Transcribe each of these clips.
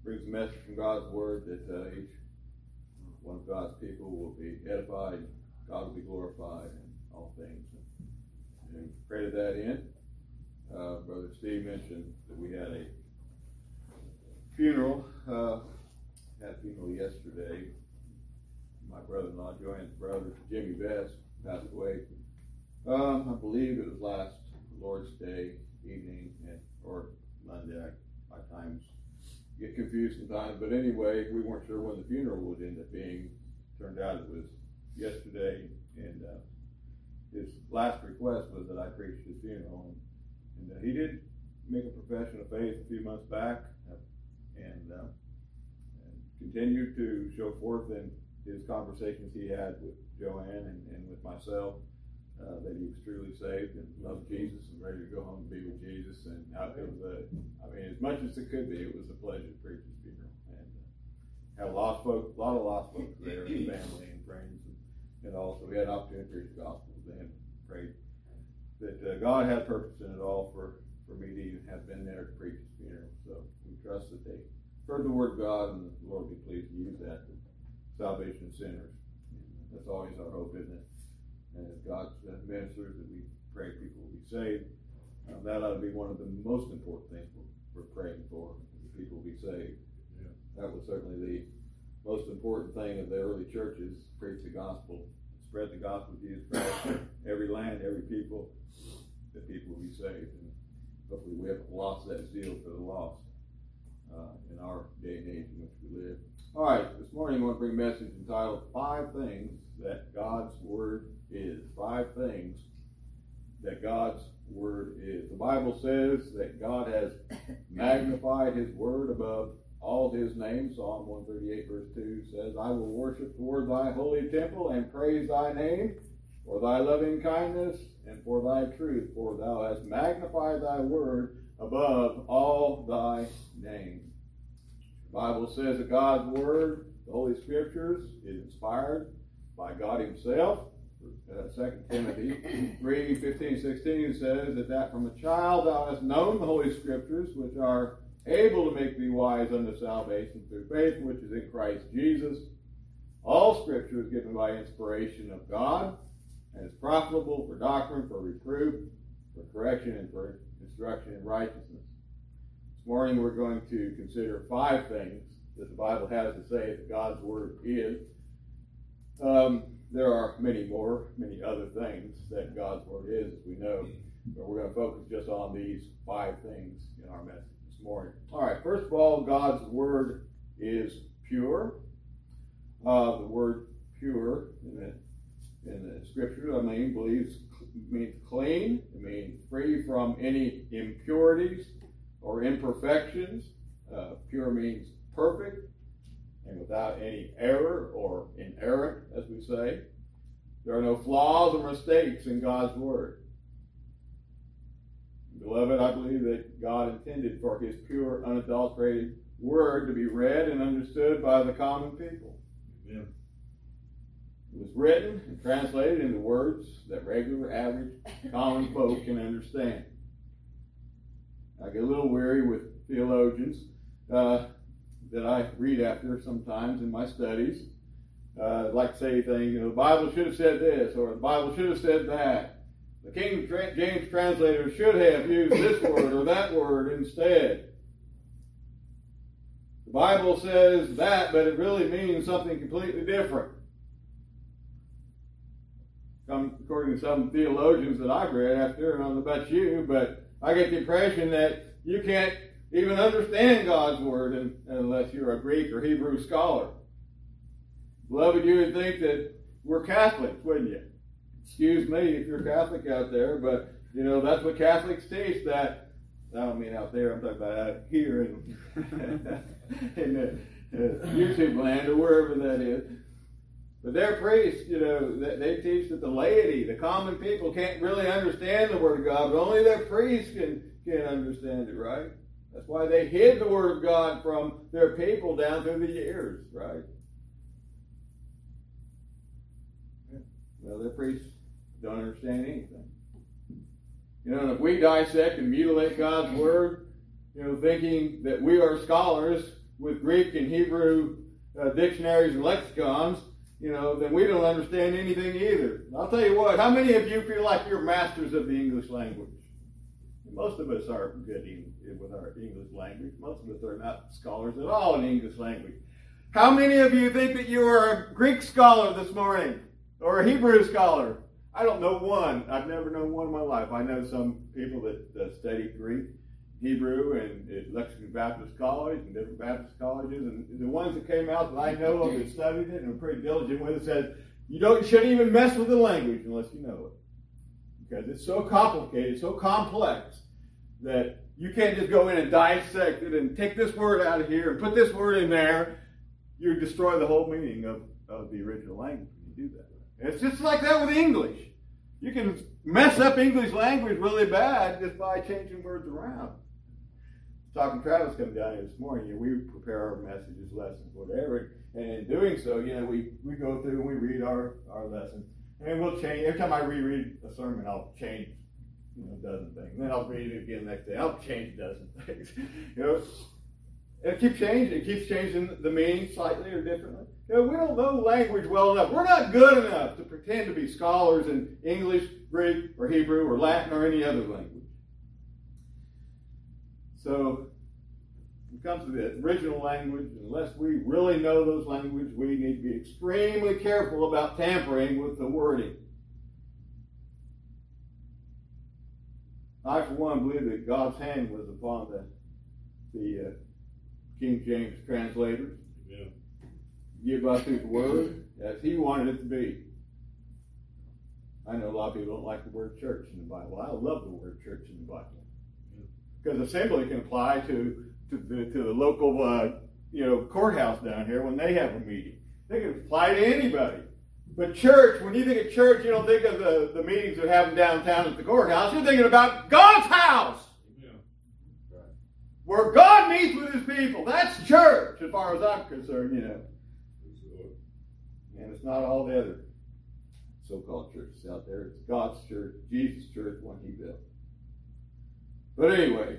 brings a message from God's Word that each one of God's people will be edified, God will be glorified in all things. And pray to that end. Brother Steve mentioned that we had a funeral. Had a funeral yesterday. My brother-in-law, Joanne's brother, Jimmy Best, passed away. I believe it was last Lord's Day evening or Monday. My times get confused sometimes, but anyway, we weren't sure when the funeral would end up being. Turned out it was yesterday, and his last request was that I preach his funeral, and he did make a profession of faith a few months back, and continued to show forth in his conversations he had with Joanne and with myself that he was truly saved and loved Jesus and ready to go home and be with Jesus. And it was as much as it could be, it was a pleasure to preach his funeral. And had a lot of lost folks there, family and friends, and also we had an opportunity to preach the gospel to them. Prayed that God had purpose in it all for me to even have been there to preach his funeral. So we trust that they heard the word of God, and the Lord will be pleased to use that for salvation of sinners. And that's always our hope, isn't it? And as God's ministers, that we pray people will be saved. That ought to be one of the most important things we're praying for, that people will be saved. Yeah. That was certainly the most important thing of the early churches: preach the gospel, spread the gospel of Jesus Christ, every land, every people, that people will be saved. And hopefully we haven't lost that zeal for the lost in our day and age in which we live. All right, this morning I want to bring a message entitled 5 Things That God's Word Is. 5 things that God's Word is. The Bible says that God has magnified His Word above all His names. Psalm 138 verse 2 says, I will worship toward thy holy temple and praise thy name for thy loving kindness and for thy truth, for thou hast magnified thy word above all thy name. The Bible says that God's Word, the Holy Scriptures, is inspired by God Himself. 2 Timothy 3:15-16 says that from a child thou hast known the Holy Scriptures, which are able to make thee wise unto salvation through faith which is in Christ Jesus. All Scripture is given by inspiration of God, and is profitable for doctrine, for reproof, for correction, and for instruction in righteousness. This morning we're going to consider 5 things that the Bible has to say that God's Word is. There are many other things that God's Word is, as we know, but we're going to focus just on these 5 things in our message this morning. All right, first of all, God's Word is pure. The word pure in the Scripture, means clean. It means free from any impurities or imperfections. Pure means perfect and without any error or inerrant, as we say. There are no flaws or mistakes in God's Word. Beloved, I believe that God intended for His pure, unadulterated Word to be read and understood by the common people. Amen. It was written and translated into words that regular, average, common folk can understand. I get a little weary with theologians that I read after sometimes in my studies. Like to say things, the Bible should have said this, or the Bible should have said that. The King James translator should have used this word or that word instead. The Bible says that, but it really means something completely different. According to some theologians that I've read after, I don't know about you, but I get the impression that you can't even understand God's Word unless you're a Greek or Hebrew scholar. Beloved, you would think that we're Catholics, wouldn't you? Excuse me if you're Catholic out there, but that's what Catholics teach. That I don't mean out there, I'm talking about out here in YouTube land or wherever that is. But their priests, they teach that the laity, the common people, can't really understand the Word of God, but only their priests can understand it, right? That's why they hid the Word of God from their people down through the years, right? Well, their priests don't understand anything. And if we dissect and mutilate God's Word, thinking that we are scholars, with Greek and Hebrew dictionaries and lexicons, then we don't understand anything either. I'll tell you what, how many of you feel like you're masters of the English language? Most of us are good with our English language. Most of us are not scholars at all in English language. How many of you think that you are a Greek scholar this morning? Or a Hebrew scholar? I don't know one. I've never known one in my life. I know some people that study Greek, Hebrew, and at Lexington Baptist College and different Baptist colleges. And the ones that came out that I know of that studied it and were pretty diligent with it said, you shouldn't even mess with the language unless you know it. Because it's so complicated, so complex, that you can't just go in and dissect it and take this word out of here and put this word in there. You destroy the whole meaning of the original language when you do that. And it's just like that with English. You can mess up English language really bad just by changing words around. Talking to Travis coming down here this morning, we prepare our messages, lessons, whatever. And in doing so, we go through and we read our lessons. And we'll change. Every time I reread a sermon, I'll change a dozen things. Then I'll read it again the next day. I'll change a dozen things. And it keeps changing. It keeps changing the meaning slightly or differently. We don't know language well enough. We're not good enough to pretend to be scholars in English, Greek, or Hebrew, or Latin, or any other language. So, when it comes to the original language, unless we really know those languages, we need to be extremely careful about tampering with the wording. I, for one, believe that God's hand was upon the King James translators. Yeah. Give us His word as He wanted it to be. I know a lot of people don't like the word church in the Bible. I love the word church in the Bible. Because assembly can apply to the local courthouse down here when they have a meeting. They can apply to anybody. But church, when you think of church, you don't think of the meetings that happen downtown at the courthouse. You're thinking about God's house. Yeah. Right. Where God meets with His people. That's church, as far as I'm concerned, And it's not all the other so-called churches out there. It's God's church, Jesus' church, one He built. But anyway,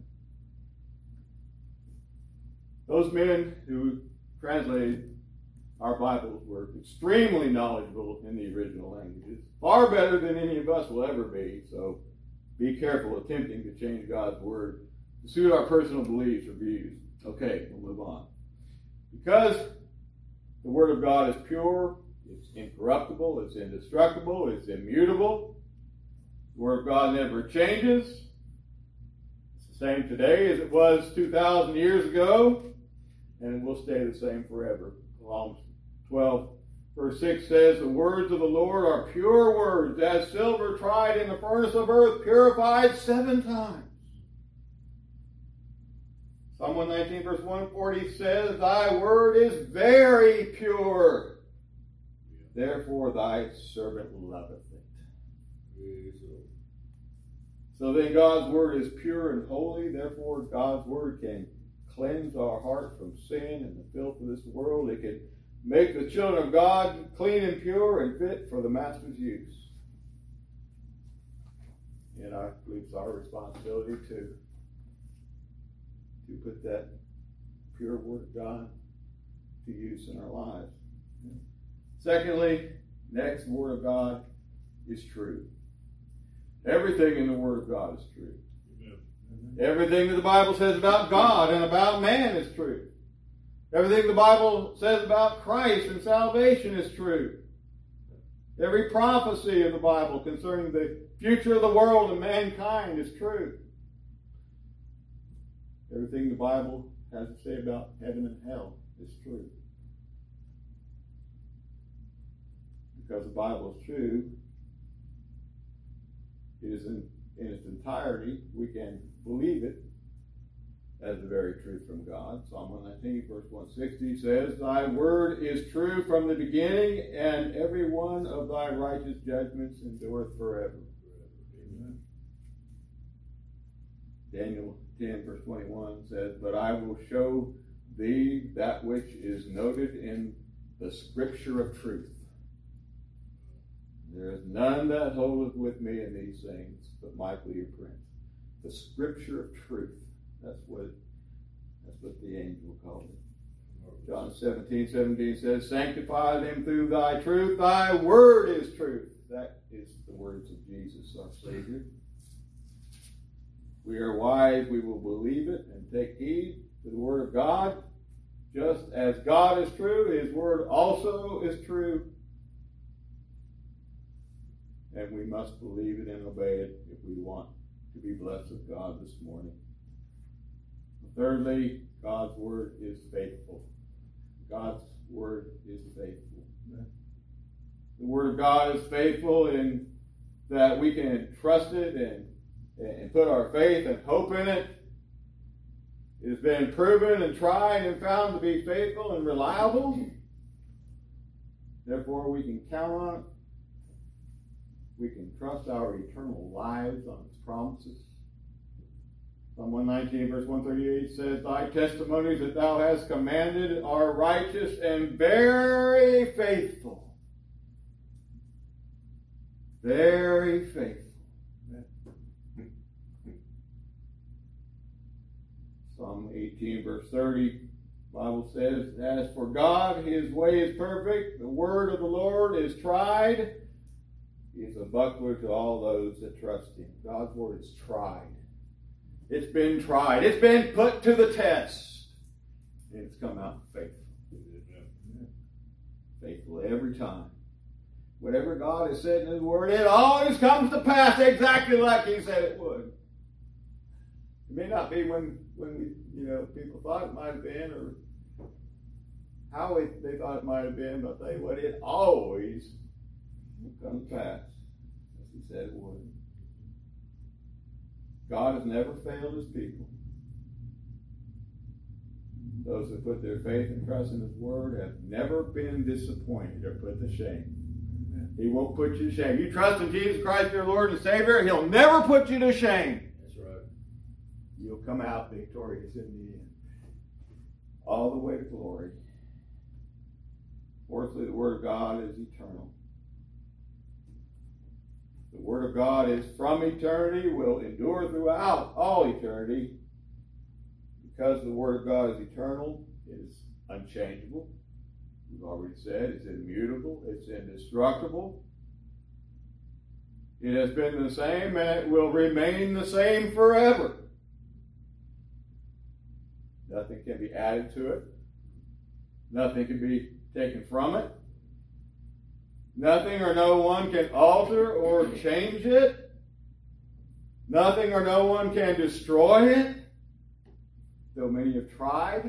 those men who translated our Bibles were extremely knowledgeable in the original languages, far better than any of us will ever be. So be careful attempting to change God's word to suit our personal beliefs or views. Okay, we'll move on. Because the word of God is pure, it's incorruptible, it's indestructible, it's immutable. The word of God never changes. It's the same today as it was 2,000 years ago, and it will stay the same forever. Psalms 12, verse 6 says, the words of the Lord are pure words, as silver tried in the furnace of earth, purified 7 times. Psalm 119, verse 140 says, thy word is very pure. Therefore thy servant loveth it. So then God's word is pure and holy. Therefore God's word can cleanse our heart from sin and the filth of this world. It can make the children of God clean and pure and fit for the Master's use. And I believe it's our responsibility to put that pure word of God to use in our lives. Secondly, next, the word of God is true. Everything in the word of God is true. Everything that the Bible says about God and about man is true. Everything the Bible says about Christ and salvation is true. Every prophecy of the Bible concerning the future of the world and mankind is true. Everything the Bible has to say about heaven and hell is true. Because the Bible is true, it is in its entirety, we can believe it as the very truth from God. Psalm 119, verse 160 says, thy word is true from the beginning, and every one of thy righteous judgments endureth forever. Amen. Daniel 10, verse 21 says, but I will show thee that which is noted in the scripture of truth. There is none that holdeth with me in these things, but Michael your prince. The scripture of truth. That's That's what the angel called it. John 17:17 says, sanctify them through thy truth. Thy word is truth. That is the words of Jesus, our Savior. We are wise. We will believe it and take heed to the word of God. Just as God is true, his word also is true. And we must believe it and obey it if we want to be blessed of God this morning. Thirdly, God's word is faithful. God's word is faithful. The word of God is faithful in that we can trust it and put our faith and hope in it. It has been proven and tried and found to be faithful and reliable. Therefore, we can count on it. We can trust our eternal lives on its promises. Psalm 119, verse 138 says, thy testimonies that thou hast commanded are righteous and very faithful. Very faithful. Psalm 18, verse 30, the Bible says, as for God, his way is perfect. The word of the Lord is tried. He is a buckler to all those that trust him. God's word is tried. It's been tried. It's been put to the test. And it's come out faithful. Faithful every time. Whatever God has said in his word, it always comes to pass exactly like he said it would. It may not be when people thought it might have been or how they thought it might have been, but I'll tell you what, it always comes to pass as he said it would. God has never failed his people. Those who put their faith and trust in his word have never been disappointed or put to shame. He won't put you to shame. You trust in Jesus Christ, your Lord and Savior, he'll never put you to shame. That's right. You'll come out victorious in the end. All the way to glory. Fourthly, the word of God is eternal. The word of God is from eternity, will endure throughout all eternity. Because the word of God is eternal, it is unchangeable. We've already said it's immutable, it's indestructible. It has been the same and it will remain the same forever. Nothing can be added to it. Nothing can be taken from it. Nothing or no one can alter or change it. Nothing or no one can destroy it. Though many have tried,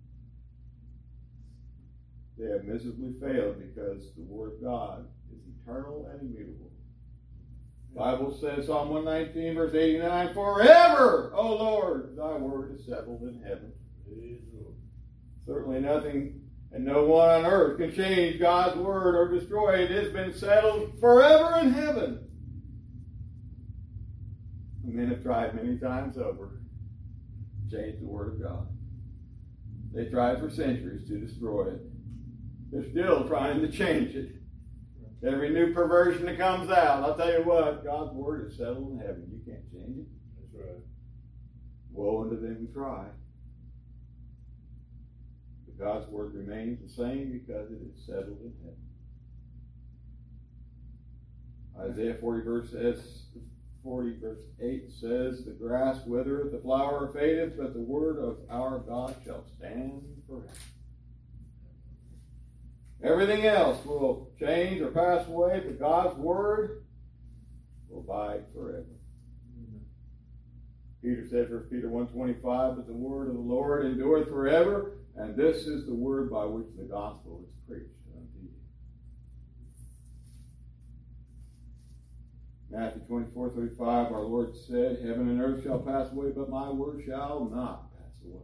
they have miserably failed because the Word of God is eternal and immutable. The Bible says, Psalm 119, verse 89, forever, O Lord, thy word is settled in heaven. Certainly nothing and no one on earth can change God's word or destroy it. It has been settled forever in heaven. Men have tried many times over to change the word of God. They tried for centuries to destroy it. They're still trying to change it. Every new perversion that comes out, I'll tell you what, God's word is settled in heaven. You can't change it. That's right. Woe unto them who try. But God's word remains the same because it is settled in heaven. Isaiah 40 verse 8 says, the grass withereth, the flower fadeth, but the word of our God shall stand forever. Everything else will change or pass away, but God's word will abide forever. Peter said, 1 Peter 1:25, but the word of the Lord endureth forever, and this is the word by which the gospel is preached unto you. Matthew 24:35, our Lord said, heaven and earth shall pass away, but my word shall not pass away.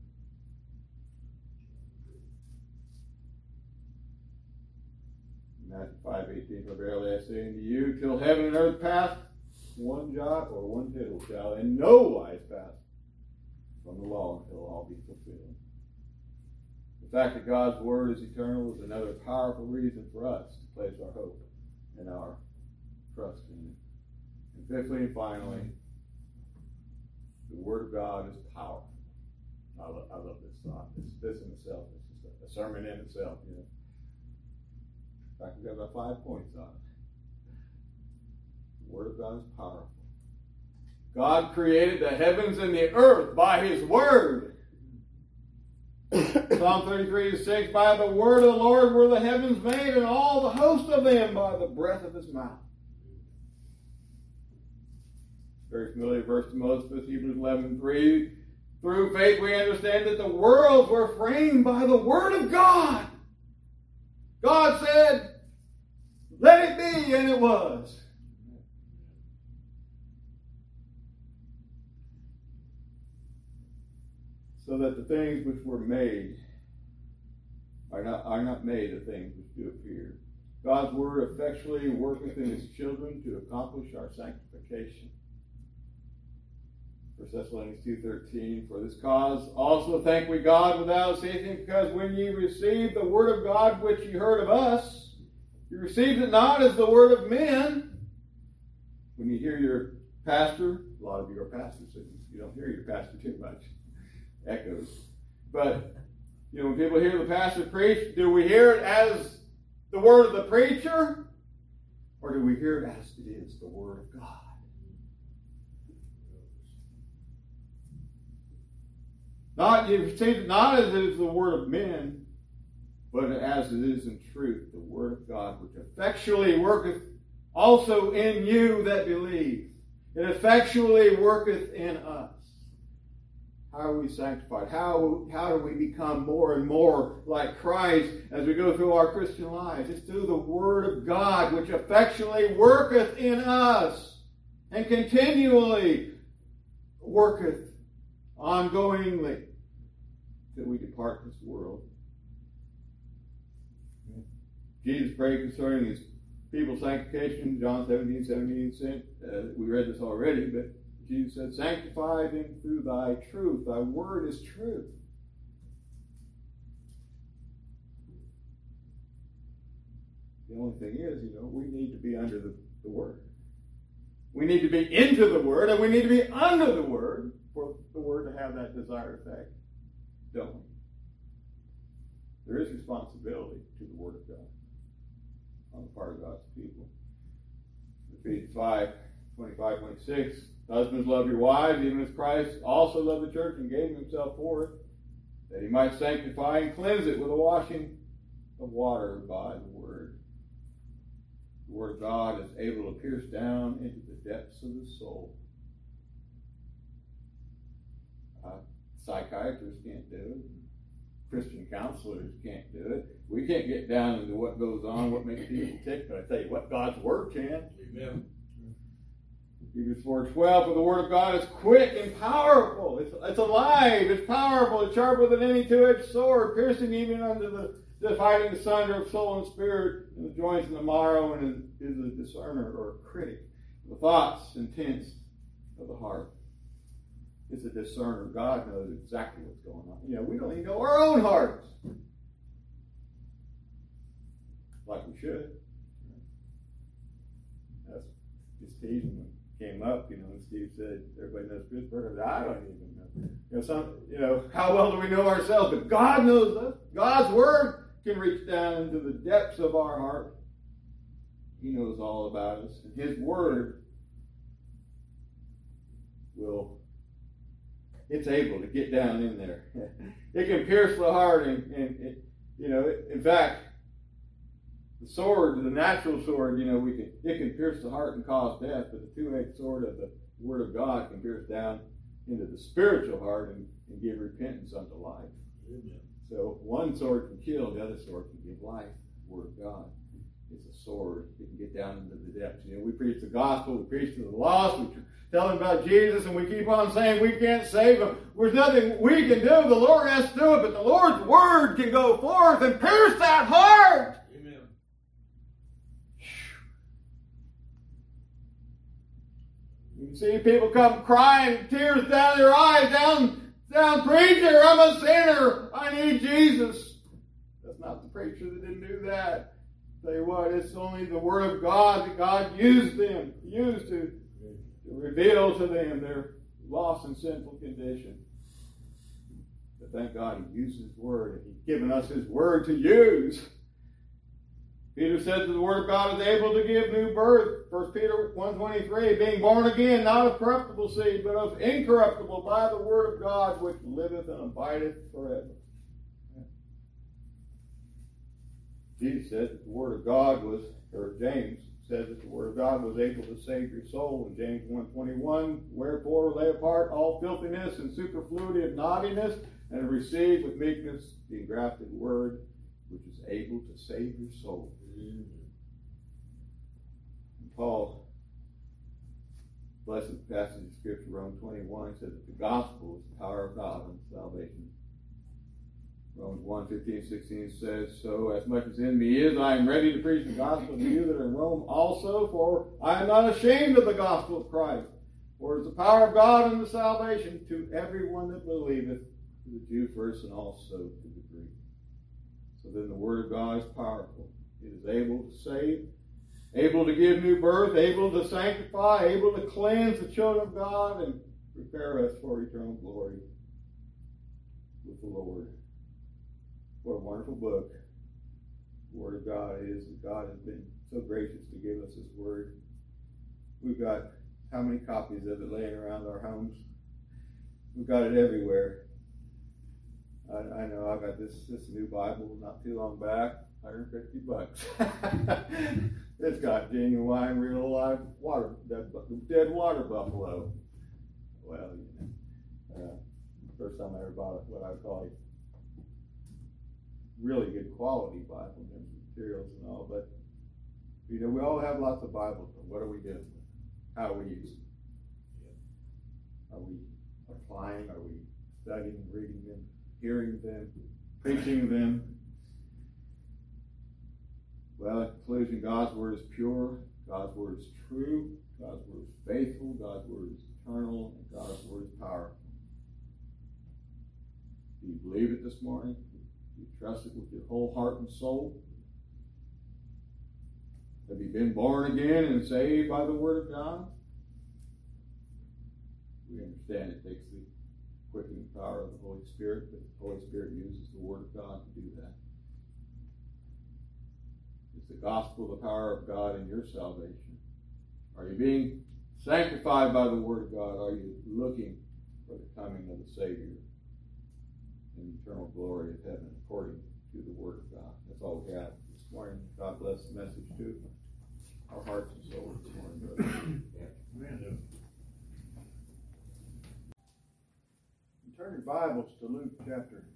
Matthew 5:18, for verily I say unto you, till heaven and earth pass, one jot or one tittle shall in no wise pass from the law until all be fulfilled. The fact that God's word is eternal is another powerful reason for us to place our hope and our trust in it. And fifthly and finally, the word of God is powerful. I love this thought. This in itself is just a sermon in itself. You know. In fact, we've got about 5 points on it. The Word of God is powerful. God created the heavens and the earth by His Word. Psalm 33:6, by the word of the Lord were the heavens made, and all the host of them by the breath of His mouth. Very familiar verse to most of us, Hebrews 11:3. Through faith we understand that the worlds were framed by the Word of God. God said, let it be, and it was. So that the things which were made are not made of things which do appear. God's Word effectually worketh in His children to accomplish our sanctification. 1 Thessalonians 2:13, for this cause also thank we God without ceasing, because when ye received the word of God which ye heard of us, you received it not as the word of men. When you hear your pastor, a lot of you are pastors, so you don't hear your pastor too much. Echoes. But, when people hear the pastor preach, do we hear it as the word of the preacher? Or do we hear it as it is the word of God? You receive it not as it is the word of men, but as it is in truth, the word of God, which effectually worketh also in you that believe. It effectually worketh in us. How are we sanctified? How do we become more and more like Christ as we go through our Christian lives? It's through the Word of God, which effectually worketh in us and continually worketh ongoingly till we depart this world. Jesus prayed concerning His people's sanctification, John 17:17. We read this already, but Jesus said, sanctify them through thy truth. Thy word is truth. The only thing is, we need to be under the word. We need to be into the word, and we need to be under the word for the word to have that desired effect, don't we? There is responsibility to the word of God on the part of God's people. Ephesians 5:25-26. Husbands, love your wives, even as Christ also loved the church and gave Himself for it, that He might sanctify and cleanse it with a washing of water by the Word. The Word of God is able to pierce down into the depths of the soul. Psychiatrists can't do it. Christian counselors can't do it. We can't get down into what goes on, what makes people tick, but I tell you what, God's Word can. Amen. Hebrews 4:12, for the word of God is quick and powerful. It's alive, it's powerful, it's sharper than any two-edged sword, piercing even unto the dividing asunder of soul and spirit, and the joints and the marrow, and is a discerner or a critic of the thoughts and intents of the heart. It's a discerner. God knows exactly what's going on. We don't even know our own hearts. Like we should. That's just teasing them. Came up, and Steve said, everybody knows Pittsburgh. I don't even know. How well do we know ourselves? But God knows us. God's Word can reach down into the depths of our heart. He knows all about us. And His Word it's able to get down in there. It can pierce the heart, and in fact, the sword, the natural sword, it can pierce the heart and cause death, but the two-edged sword of the Word of God can pierce down into the spiritual heart and give repentance unto life. Amen. So one sword can kill, the other sword can give life. The Word of God is a sword. It can get down into the depths. We preach the gospel, we preach to the lost, we tell them about Jesus, and we keep on saying we can't save them. There's nothing we can do. The Lord has to do it, but the Lord's Word can go forth and pierce that heart. You see people come crying, tears down their eyes, down, preacher, I'm a sinner. I need Jesus. That's not the preacher that didn't do that. Tell you what, it's only the Word of God that God used to reveal to them their lost and sinful condition. But thank God He uses His Word, and He's given us His Word to use. Peter said that the Word of God is able to give new birth. 1 Peter 1:23, being born again, not of corruptible seed, but of incorruptible, by the Word of God, which liveth and abideth forever. Jesus said that the Word of God was, or James said that the Word of God was able to save your soul. In James 1:21, wherefore lay apart all filthiness and superfluity of naughtiness, and receive with meekness the engrafted Word, which is able to save your soul. And Paul, blessed passage of Scripture, Romans 21, said that the gospel is the power of God unto salvation. Romans 1:15-16 says, so as much as in me is, I am ready to preach the gospel to you that are in Rome also, for I am not ashamed of the gospel of Christ. For it is the power of God unto salvation to everyone that believeth, to the Jew first and also to the Greek. So then the Word of God is powerful. It is able to save, able to give new birth, able to sanctify, able to cleanse the children of God and prepare us for eternal glory with the Lord. What a wonderful book the Word of God is. God has been so gracious to give us His Word. We've got how many copies of it laying around our homes? We've got it everywhere. I know I got this new Bible not too long back, $150. It's got genuine, real life dead water buffalo. Well, first time I ever bought what I would call a really good quality Bible in terms of materials and all, but we all have lots of Bibles, but what are we doing? How are we using them? Are we applying? Are we studying, reading them, hearing them, preaching them? Well, in conclusion, God's Word is pure, God's Word is true, God's Word is faithful, God's Word is eternal, and God's Word is powerful. Do you believe it this morning? Do you trust it with your whole heart and soul? Have you been born again and saved by the Word of God? We understand it takes the quickening power of the Holy Spirit, but the Holy Spirit uses the Word of God to do that. Is the gospel the power of God in your salvation? Are you being sanctified by the Word of God? Are you looking for the coming of the Savior in eternal glory of heaven according to the Word of God? That's all we have this morning. God bless the message to our hearts and souls this morning, brother. Turn your Bibles to Luke chapter